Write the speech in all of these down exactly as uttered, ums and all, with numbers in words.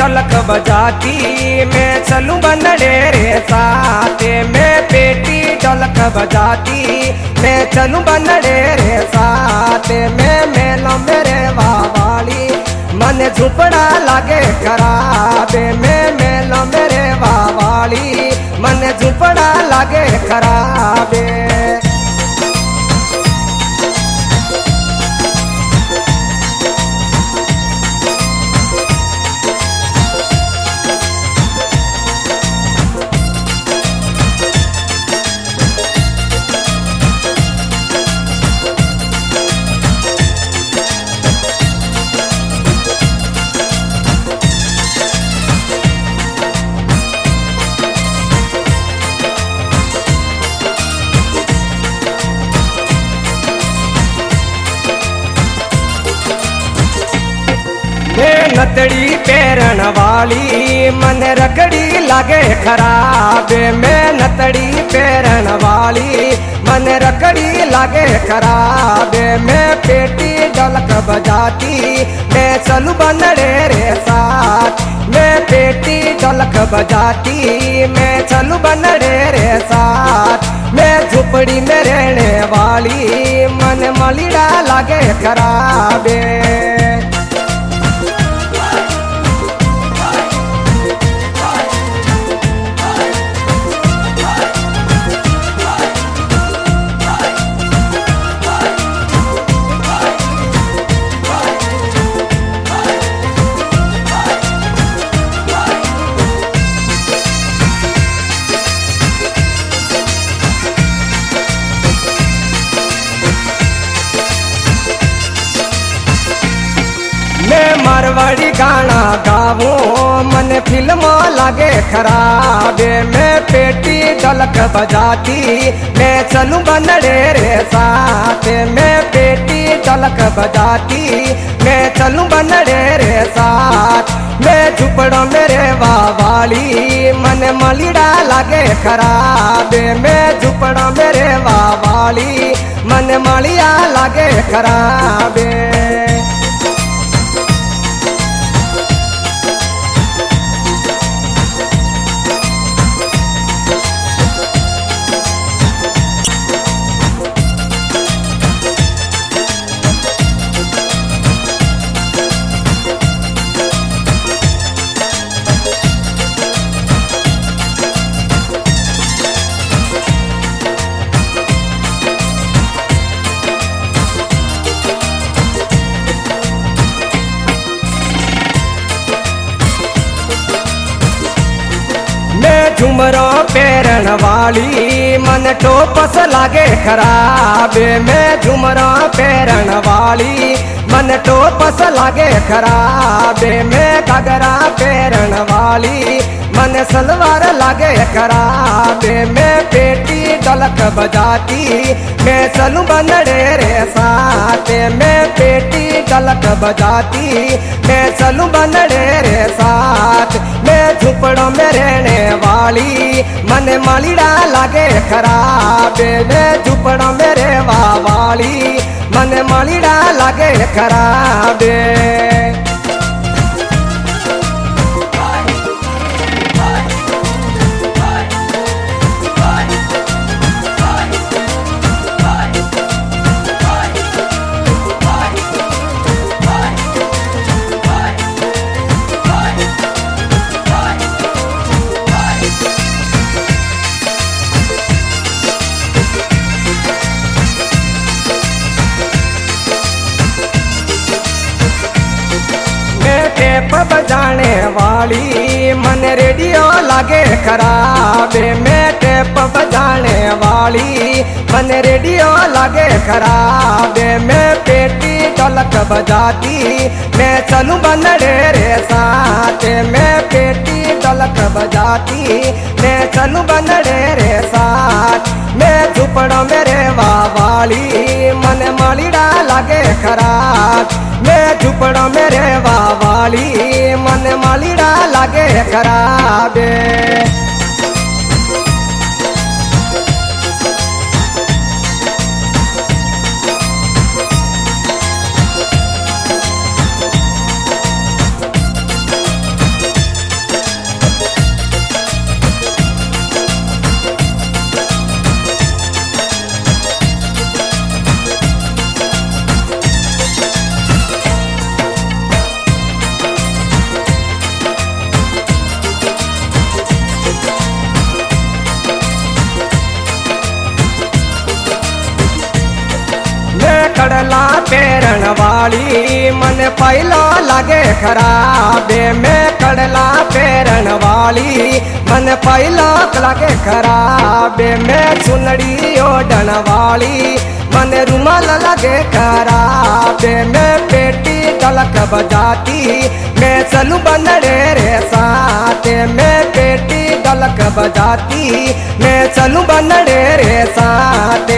ढोलक बजाती मैं चलूं बनड़े रे साथ मैं पेटी ढोलक बजाती मैं चलूं बनड़े रे साथ मैं मेलो मेरे वावाली मन झुपड़ा लागे खराबे मैं मेलो मेरे वावाली मन झुपड़ा लागे खराबे। नतड़ी पैरण वाली मन रगड़ी लागे खराब मैं नतड़ी पैरण वाली मन रगड़ी लागे खराब मैं पेटी ढोलक बजाती मैं चलूं बनड़े रे साथ मैं पेटी ढोलक बजाती मैं चलूं बनड़े रे साथ मैं झुपड़ी में रहने वाली मन मलिड़ा लागे खराबे। मारवाड़ी गाना गावो मन फिल्म लागे खराब मैं पेटी ढोलक बजाती मैं चलूं बनड़े रे साथ मैं पेटी ढोलक बजाती मैं चलूं बनड़े रे साथ मैं झुपड़ो मेरे वावाली मन मलिड़ा लागे खराब मैं झुपड़ो मेरे वावाली मन मलिया लागे खराबे। झुमरो पैरण वाली मन टोपस लागे खराब मैं झुमरो पैरण वाली मन टोपस लागे खराब मैं घगरा पैरण वाली मन सलवार लागे खराब मैं पेटी ढोलक बजाती मैं चलूं बनड़े रे साथ मैं पेटी ढोलक बजाती मैं चलूं बनड़े रे साथ मैं झुपड़ों में रहने वाली मन मलिड़ा लागे खराब मैं झुपड़ों में रहवा वाली मन मलिड़ा लागे खराब। टेप बजाने वाली मन रेडियो लागे खराब मैं टेप बजाने वाली मन रेडियो लागे खराब मैं पेटी ढोलक बजाती मैं चलूं बनड़े रे साथ मैं पेटी ढोलक बजाती मैं चलूं बनड़े रे साथ मैं झुपड़ों में रहवा वाली मन मलिड़ा लागे खराब मैं झुपड़ों में रहवा वाली मन मलिड़ा लागे खराब। मन पहलो लागे खराबे में कड़ला पेरन वाली मन पहलो लागे खराबे में चुनड़ी ओढ़न वाली मन रुमाल लगे खराबे में पेटी डलक बजाती मैं चलू बनड़े रे साथे में पेटी डलक बजाती मैं चलू बनड़े रे साथे।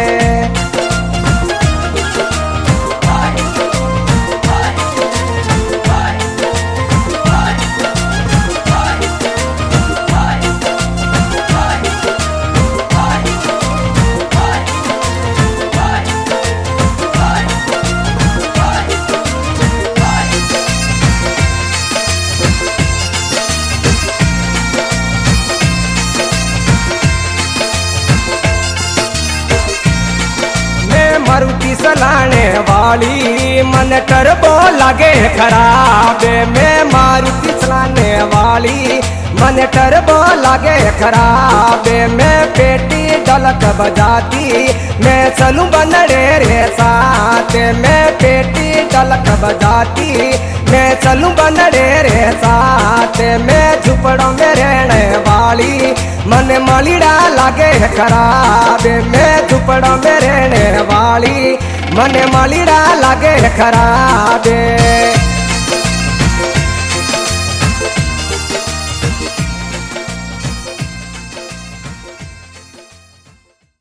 मारुति चलाने वाली मन टर्बो लगे खराबे में मारुति चलाने वाली मन टर्बो लगे खराबे में पेटी डलक बजाती मैं चलू बनड़े रे साथ में पेटी डलक बजाती मैं चलू बनड़े रे साथ में झुपड़ों में रहने वाली मन मलिड़ा लगे खराबे में झुपड़ों में रहने वाली मन मलिड़ा लगे खराबे।